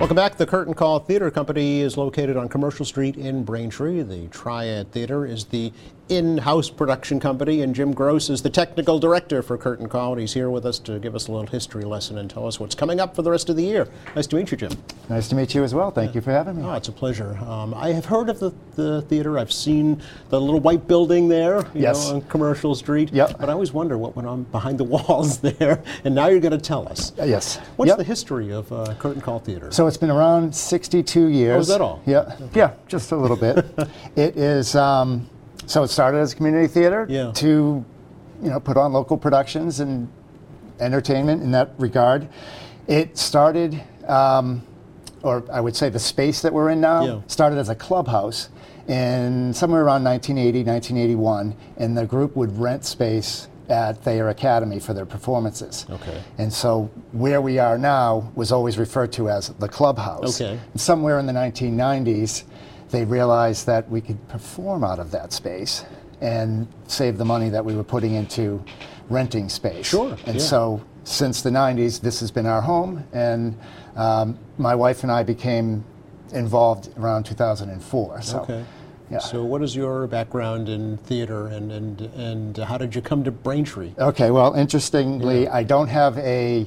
Welcome back. The Curtain Call Theater Company is located on Commercial Street in Braintree. The Triad Theater is the in-house production company, and Jim Gross is the technical director for Curtain Call, and he's here with us to give us a little history lesson and tell us what's coming up for the rest of the year. Nice to meet you, Jim. Nice to meet you as well. Thank you for having me. Oh, it's a pleasure. I have heard of the theater. I've seen the little white building there, you know, on Commercial Street. Yep. But I always wonder what went on behind the walls there, and now you're going to tell us. Yes. What's the history of Curtain Call Theater? So it's been around 62 years. Oh, is that all? Yeah. Okay. Yeah, just a little bit. It is. So it started as a community theater to, put on local productions and entertainment in that regard. It started, or I would say the space that we're in now, started as a clubhouse in somewhere around 1980, 1981, and the group would rent space at Thayer Academy for their performances. Okay. And so where we are now was always referred to as the clubhouse. Okay. And somewhere in the 1990s, they realized that we could perform out of that space and save the money that we were putting into renting space. Sure. And so since the 90s, this has been our home, and my wife and I became involved around 2004. So, okay. Yeah. So what is your background in theater, and how did you come to Braintree? Okay, well, interestingly, I don't have an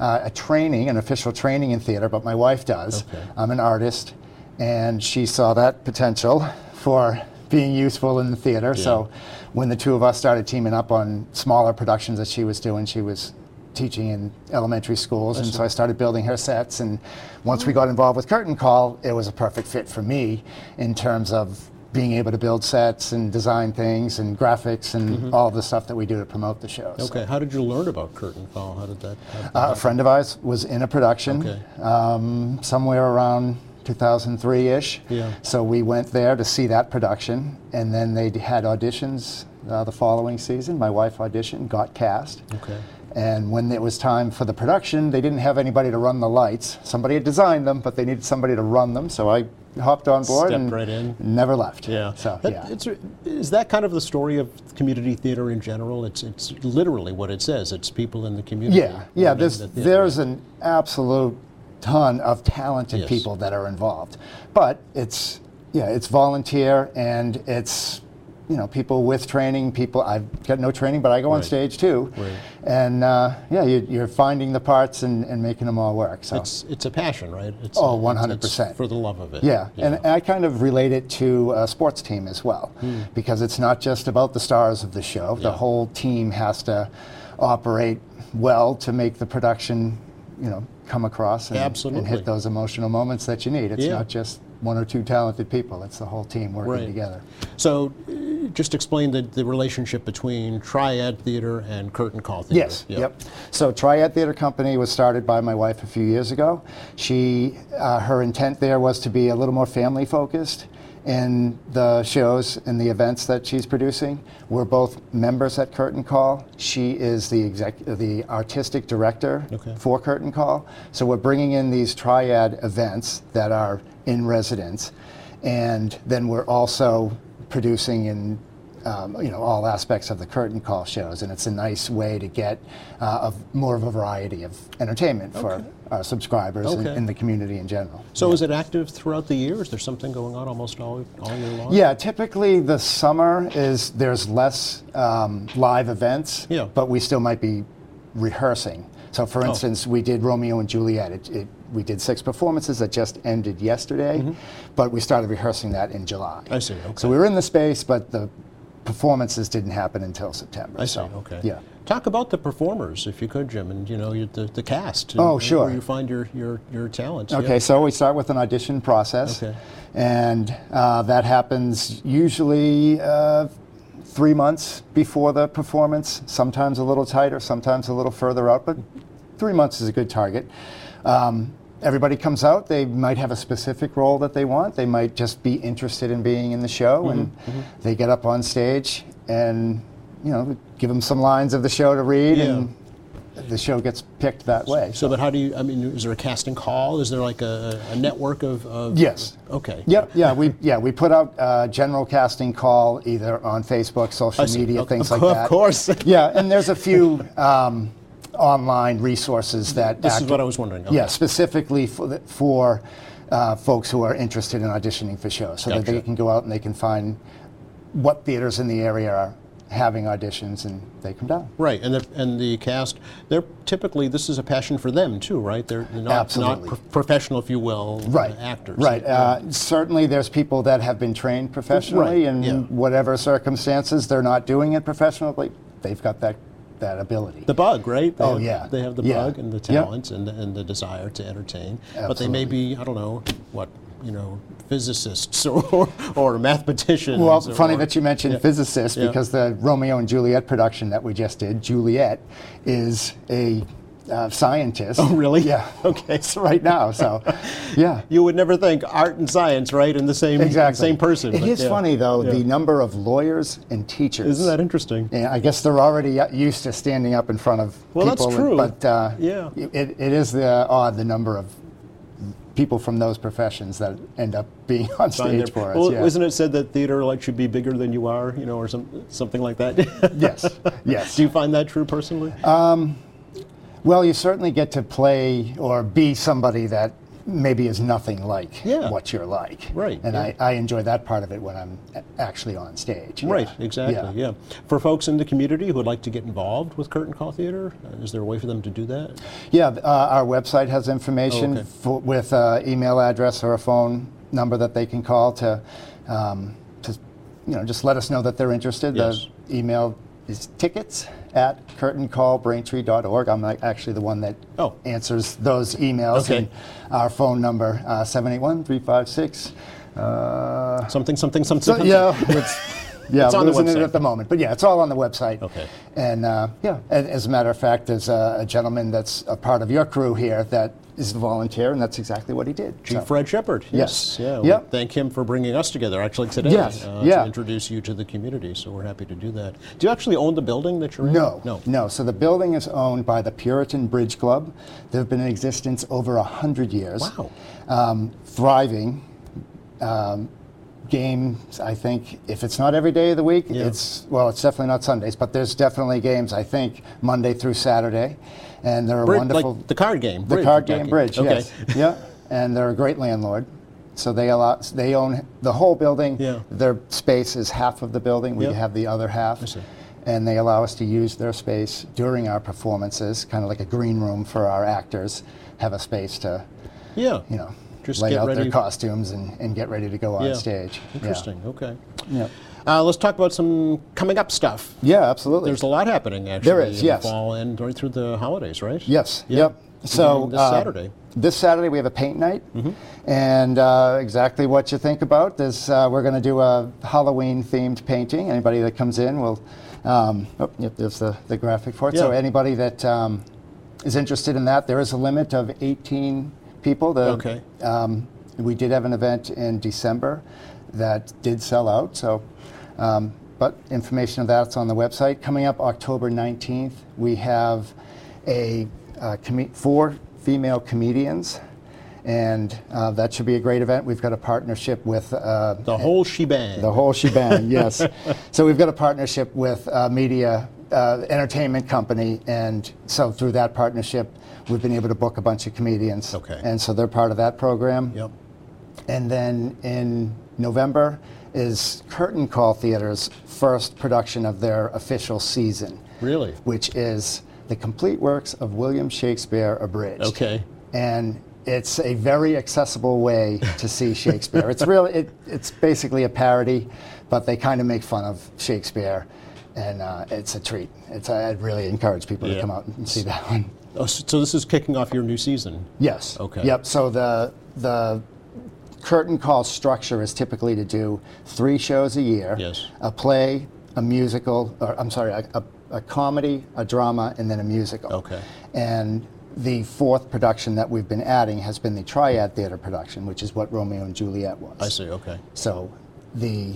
official training in theater, but my wife does. Okay. I'm an artist, and she saw that potential for being useful in the theater. Yeah. So when the two of us started teaming up on smaller productions that she was doing, she was teaching in elementary schools, and so I started building her sets. And once we got involved with Curtain Call, it was a perfect fit for me in terms of being able to build sets and design things and graphics and all of the stuff that we do to promote the shows. Okay, So. How did you learn about Curtain Call? How did that happen? A friend of ours was in a production somewhere around 2003-ish. Yeah. So we went there to see that production, and then they had auditions the following season. My wife auditioned, got cast. Okay. And when it was time for the production, they didn't have anybody to run the lights. Somebody had designed them, but they needed somebody to run them. So I hopped on board Stepped and right in. never left. Yeah. So Is that kind of the story of community theater in general? It's literally what it says. It's people in the community. Yeah. There's an absolute ton of talented people that are involved, but it's volunteer, and it's people with training. I've got no training, but I go on stage too. Right. And you're finding the parts and making them all work. So it's a passion, right? It's 100%. It's for the love of it. Yeah, and I kind of relate it to a sports team as well, because it's not just about the stars of the show. The whole team has to operate well to make the production, come across and hit those emotional moments that you need. It's not just one or two talented people. It's the whole team working together. So just explain the relationship between Triad Theater and Curtain Call Theater. Yes, yep. So Triad Theater Company was started by my wife a few years ago. Her intent there was to be a little more family focused in the shows and the events that she's producing. We're both members at Curtain Call. She is the artistic director for Curtain Call. So we're bringing in these Triad events that are in residence, and then we're also producing in all aspects of the Curtain Call shows, and it's a nice way to get more of a variety of entertainment for our subscribers and the community in general. So is it active throughout the year? Is there something going on almost all year long? Yeah, typically the summer there's less live events, but we still might be rehearsing. So for instance, we did Romeo and Juliet. We did 6 performances that just ended yesterday, but we started rehearsing that in July. I see, okay. So we were in the space, but the performances didn't happen until September. I see, okay. Yeah. Talk about the performers, if you could, Jim, and the cast. Oh, sure. Where you find your talents. Okay, so we start with an audition process, and that happens usually 3 months before the performance, sometimes a little tighter, sometimes a little further out, but 3 months is a good target. Everybody comes out. They might have a specific role that they want. They might just be interested in being in the show, and they get up on stage and give them some lines of the show to read, and the show gets picked that way. So, but how do you? I mean, is there a casting call? Is there like a network of? Yes. Okay. Yep. Yeah. We put out a general casting call either on Facebook, social media, things like that. Of course. Yeah, and there's a few. online resources that This is what I was wondering. Okay. Yeah, specifically for folks who are interested in auditioning for shows, so that they can go out and they can find what theaters in the area are having auditions, and they come down. Right, and the cast, they're typically, this is a passion for them too, right? They're not professional, if you will, actors. Right. Certainly there's people that have been trained professionally, and whatever circumstances they're not doing it professionally, they've got that ability. The bug, right? They they have the bug and the talent and the desire to entertain. Absolutely. But they may be, I don't know, physicists or mathematicians. Well, funny that you mentioned physicists, because the Romeo and Juliet production that we just did, Juliet, is a scientist. Oh, really? Yeah. Okay. It's right now, so, yeah. You would never think art and science, right, in the same person. It is funny, though, the number of lawyers and teachers. Isn't that interesting? Yeah, I guess they're already used to standing up in front of people. Well, that's true. But it is the number of people from those professions that end up being on stage for us. Well, isn't it said that theater should be bigger than you are, or something like that? Yes. Do you find that true personally? Well, you certainly get to play or be somebody that maybe is nothing like what you're like. Right. And I enjoy that part of it when I'm actually on stage. Right, exactly, yeah. For folks in the community who would like to get involved with Curtain Call Theater, is there a way for them to do that? Yeah, our website has information with an email address or a phone number that they can call to just let us know that they're interested. Yes. The email is tickets@curtaincallbraintree.org. I'm actually the one that answers those emails. Okay. And our phone number, 781-356. Something. So, yeah, it's on the losing website. it at the moment. But yeah, it's all on the website. Okay. And as a matter of fact, there's a gentleman that's a part of your crew here that is a volunteer, and that's exactly what he did. Chief Fred Shepard. Yes. Yeah. We thank him for bringing us together actually today. Yes. To introduce you to the community. So we're happy to do that. Do you actually own the building that you're in? No. So the building is owned by the Puritan Bridge Club. They've been in existence over 100 years. Wow. Thriving. Games, I think, if it's not every day of the week, it's definitely not Sundays, but there's definitely games, I think, Monday through Saturday. And they're wonderful. Like the card game. The card game Bridge, okay. Yes. Yeah, and they're a great landlord. So they own the whole building. Yeah. Their space is half of the building. We have the other half. I see. And they allow us to use their space during our performances, kind of like a green room for our actors, have a space to, just lay get out ready. their costumes and get ready to go on stage. Interesting. Okay. Yeah. Let's talk about some coming up stuff. Yeah, absolutely. There's a lot happening actually. There is, in yes. the fall and right through the holidays, right? Yes. Yeah. Yep. So this Saturday. This Saturday we have a paint night, and exactly what you think about is we're going to do a Halloween-themed painting. Anybody that comes in will. There's the graphic for it. So anybody that is interested in that, there is a limit of 18 people. We did have an event in December that did sell out. So, but information of that's on the website. Coming up October 19th, we have 4 female comedians, and that should be a great event. We've got a partnership with the whole shebang. The whole shebang, yes. So we've got a partnership with a media entertainment company, and so through that partnership, we've been able to book a bunch of comedians. Okay. And so they're part of that program. Yep. And then in November is Curtain Call Theater's first production of their official season. Really? Which is The Complete Works of William Shakespeare Abridged. Okay. And it's a very accessible way to see Shakespeare. It's basically a parody, but they kind of make fun of Shakespeare, and it's a treat. I'd really encourage people to come out and see that one. Oh, so this is kicking off your new season? Yes. Okay. Yep. So the Curtain Call structure is typically to do 3 shows a year. Yes. A play, a musical, a comedy, a drama, and then a musical. Okay. And the 4th production that we've been adding has been the Triad Theater production, which is what Romeo and Juliet was. I see, okay. So the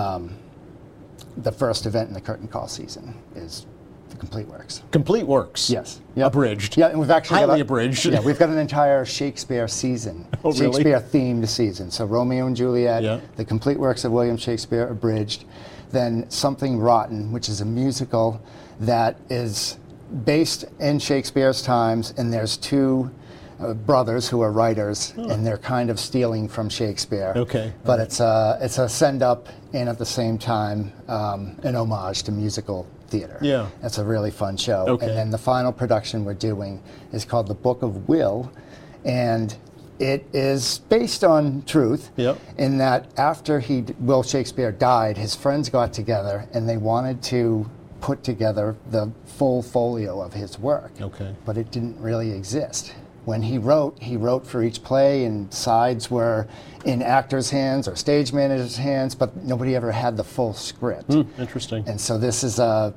first event in the Curtain Call season is The Complete Works. Complete Works? Yes. Yep. Abridged? Yeah, and we've actually highly abridged. Yeah, we've got an entire Shakespeare season. Oh, really? Shakespeare-themed season. So Romeo and Juliet, The Complete Works of William Shakespeare Abridged, then Something Rotten, which is a musical that is based in Shakespeare's times, and there's two brothers who are writers, and they're kind of stealing from Shakespeare. Okay. But it's a send up and at the same time an homage to musical theater. Yeah. It's a really fun show. Okay. And then the final production we're doing is called The Book of Will, and it is based on truth. Yep. In that after Will Shakespeare died, his friends got together and they wanted to put together the full folio of his work. Okay. But it didn't really exist. When he wrote for each play, and sides were in actors' hands or stage managers' hands, but nobody ever had the full script. Interesting. And so this is a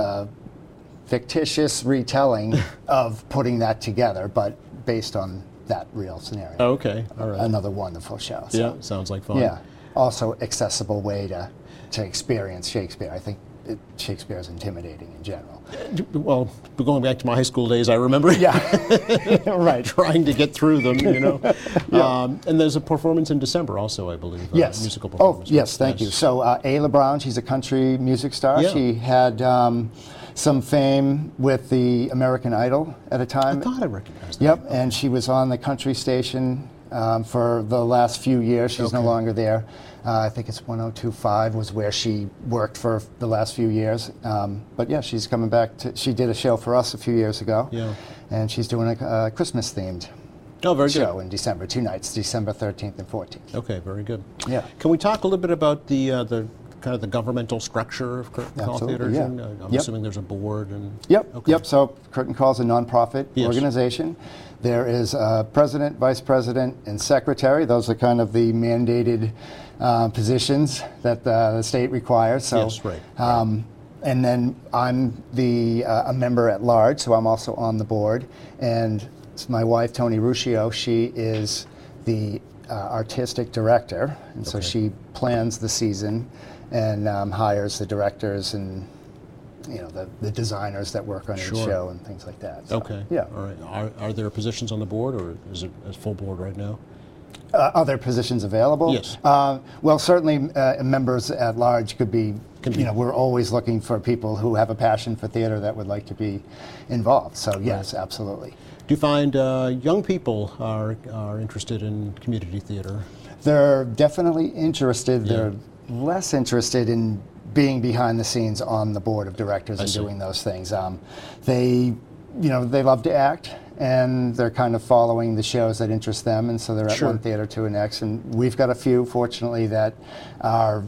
fictitious retelling of putting that together, but based on that real scenario. Oh, okay. All right. Another wonderful show. So, Yeah, sounds like fun. yeah. Also accessible way to experience Shakespeare. I think Shakespeare is intimidating in general. Well, going back to my high school days, I remember Yeah. Right. trying to get through them, you know. And there's a performance in December also, I believe. Yes. Musical Oh, performance. yes, thank you. So Ayla Brown, she's a country music star. Yeah. She had some fame with the American Idol at a I time. thought I recognized that. Yep, and she was on the country station for the last few years. She's no Okay. longer there. I think it's 102.5 was where she worked for the last few years. But yeah, she's coming back. She did a show for us a few years ago. Yeah. And she's doing a Christmas-themed Oh, very show good. in December, 2 nights, December 13th and 14th. Okay, very good. Yeah. Can we talk a little bit about the kind of the governmental structure of Curtain Call Absolutely, Theater? yeah. Jim? I'm Yep. assuming there's a board and. Yep, Okay. yep. So Curtain Call is a nonprofit Yes. organization. There is a president, vice president, and secretary. Those are kind of the mandated positions that the state requires. So, Yes, right. and then I'm a member at large, so I'm also on the board. And it's my wife, Tony Ruscio. She is the artistic director, and so Okay. she plans the season and hires the directors and the designers that work on Sure. each show and things like that. So, Okay. Yeah. All right. Are there positions on the board, or is it a full board right now? Are there positions available? Yes. Well, certainly members at large could be. We're always looking for people who have a passion for theater that would like to be involved. So yes, absolutely. Do you find young people are interested in community theater? They're definitely interested. Yeah. They're less interested in being behind the scenes on the board of directors and see. doing those things. They love to act, and they're kind of following the shows that interest them, and so they're at Sure. one theater to the next. And we've got a few, fortunately, that are,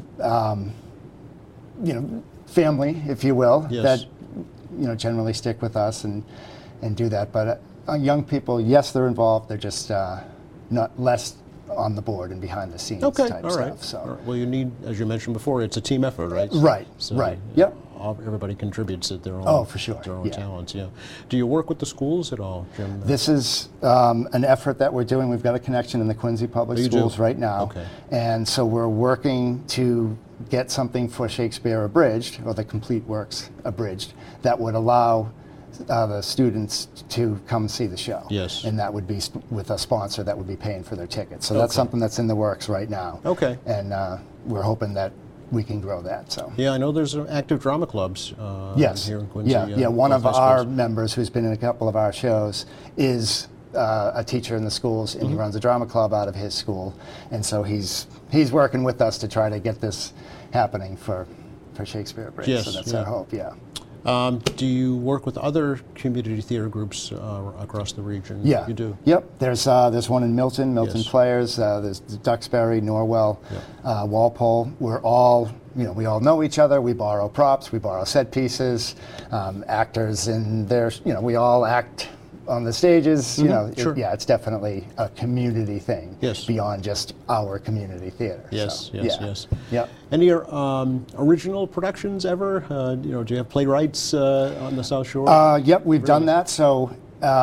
family, if you will, Yes. that generally stick with us and do that. But young people, yes, they're involved. They're just not less on the board and behind the scenes Okay. type All right. stuff. So. All right. Well, you need, as you mentioned before, it's a team effort, right? Right, So, right. Yep. Everybody contributes at their own. Oh, for sure, Their own yeah. talents. Yeah. Do you work with the schools at all, Jim? This is an effort that we're doing. We've got a connection in the Quincy Public Oh, you do? Schools right now. Okay. And so we're working to get something for Shakespeare Abridged, or the Complete Works Abridged, that would allow the students to come see the show. Yes. And that would be with a sponsor that would be paying for their tickets. So that's Okay. something that's in the works right now. Okay. And we're hoping that we can grow that. So. Yeah, I know there's active drama clubs Yes. here in Quincy. Yeah. One both of high our schools. members who's been in a couple of our shows is a teacher in the schools, and he runs a drama club out of his school. And so he's working with us to try to get this happening for Shakespeare Abridged. Yes, So that's yeah. our hope. Yeah. Do you work with other community theater groups across the region? Yeah. You do? Yep. There's one in Milton Yes. Players. There's Duxbury, Norwell, Walpole. We're all, we all know each other. We borrow props. We borrow set pieces. Actors, and there's, we all act on the stages. Sure. It's definitely a community thing. Yes. Beyond just our community theater. Yes, So, yes, yeah. yes. Yep. Any original productions ever? Do you have playwrights on the South Shore? Yep, we've done that. So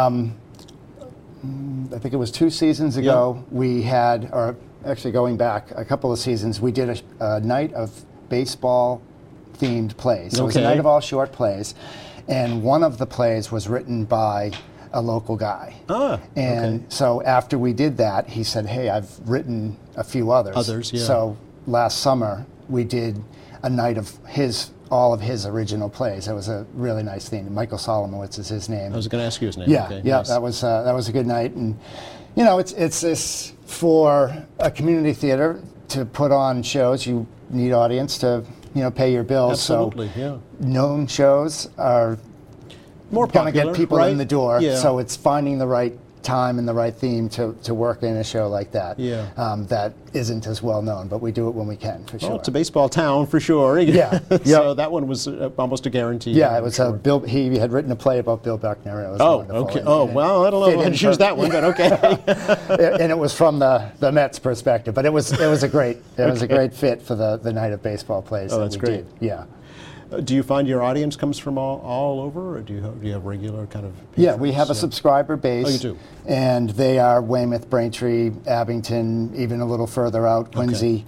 I think it was 2 seasons ago, we had, or actually going back a couple of seasons, we did a night of baseball-themed plays. So it was a Okay. night of all short plays, and one of the plays was written by a local guy. And okay. so after we did that, he said, hey, I've written a few others. Others, yeah. So last summer, we did a night of his all of his original plays. It was a really nice theme. Michael Solomowitz is his name. I was going to ask you his name. Yeah, Okay, yeah, nice. that was a good night, and you know, it's this for a community theater to put on shows. You need audience to pay your bills. Absolutely, so yeah. known shows are More going to popular, get people right? in the door. Yeah. So it's finding the right time and the right theme to work in a show like that. Yeah. That isn't as well known, but we do it when we can, for sure. Well, it's a baseball town for sure. Yeah, So yeah. that one was almost a guarantee. Yeah, I'm it was sure. Bill. He had written a play about Bill Buckner. It was Oh, wonderful. okay. And- Oh, and well, I don't know fit if I in can choose per- that one, but okay. and it was from the Mets perspective, but it was a great fit for the night of baseball plays. Oh, that that's we great. Did. Yeah. Do you find your audience comes from all over, or do you have regular kind of Yeah, we have a patrons? subscriber base. Oh, you do? And they are Weymouth, Braintree, Abington, even a little further out, Quincy.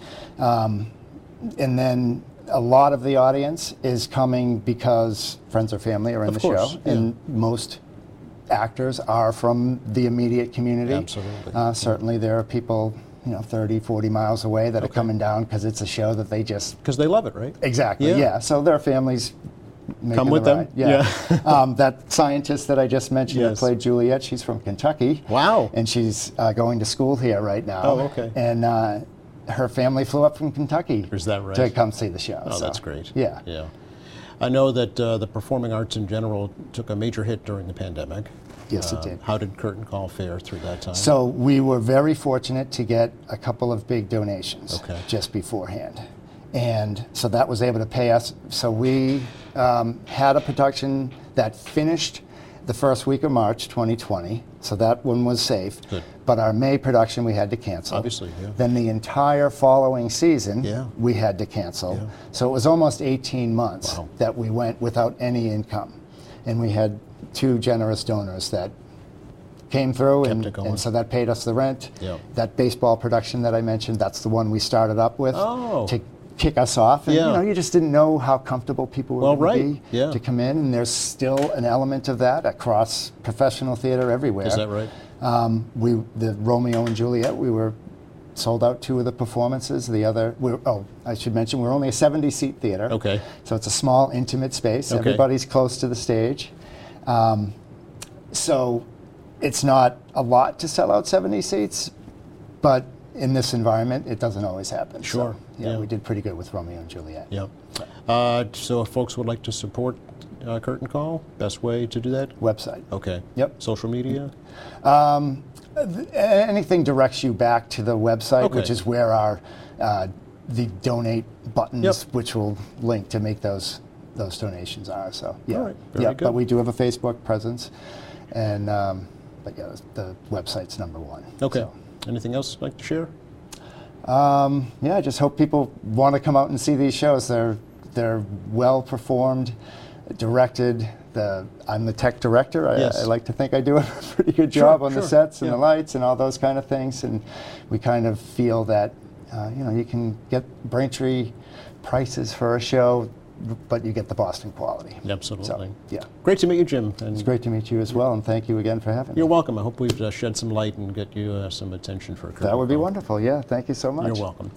And then a lot of the audience is coming because friends or family are in Of the course, show. yeah. And most actors are from the immediate community. Absolutely. Certainly there are people 30, 40 miles away that are coming down because it's a show that they just... Because they love it, right? Exactly, Yeah. yeah. So their families making Come with the them? ride. Yeah. That scientist that I just mentioned Yes. that played Juliet, she's from Kentucky. Wow. And she's going to school here right now. Oh, okay. And her family flew up from Kentucky Is that right? to come see the show. Oh, so, that's great. Yeah. Yeah. I know that the performing arts in general took a major hit during the pandemic. Yes, it did. How did Curtain Call fare through that time? So we were very fortunate to get a couple of big donations Okay. just beforehand. And so that was able to pay us. So we had a production that finished the first week of March 2020. So that one was safe. Good. But our May production we had to cancel. Obviously, yeah. Then the entire following season Yeah. we had to cancel. Yeah. So it was almost 18 months Wow. that we went without any income. And we had two generous donors that came through, Kept it going. and so that paid us the rent. Yeah. That baseball production that I mentioned, that's the one we started up with Oh. to kick us off. And Yeah. you just didn't know how comfortable people were Well, going to right. be Yeah. to come in, and there's still an element of that across professional theater everywhere. Is that right? The Romeo and Juliet, we were sold out 2 of the performances. The other, I should mention, we're only a 70-seat theater. Okay. So it's a small, intimate space. Okay. Everybody's close to the stage. So it's not a lot to sell out 70 seats, but in this environment, it doesn't always happen. Sure, So, yeah. we did pretty good with Romeo and Juliet. Yeah. So if folks would like to support Curtain Call, best way to do that? Website. Okay. Yep. Social media? Anything directs you back to the website, Okay. which is where our the donate buttons, Yep. which will link to make those donations are. So yeah, All right, very yeah. good. But we do have a Facebook presence, and but yeah, the website's number one. Okay. So, Anything else you'd like to share? yeah, I just hope people want to come out and see these shows. They're well performed, directed. I'm the tech director. Yes. I like to think I do a pretty good Sure, job on the sure, sets and yeah. the lights and all those kind of things. And we kind of feel that you can get Braintree prices for a show, but you get the Boston quality. Absolutely. So, yeah. Great to meet you, Jim. And It's great to meet you as well, and thank you again for having You're me. welcome. I hope we've shed some light and get you some attention for Curtain That would be Call. wonderful. Yeah, thank you so much. You're welcome.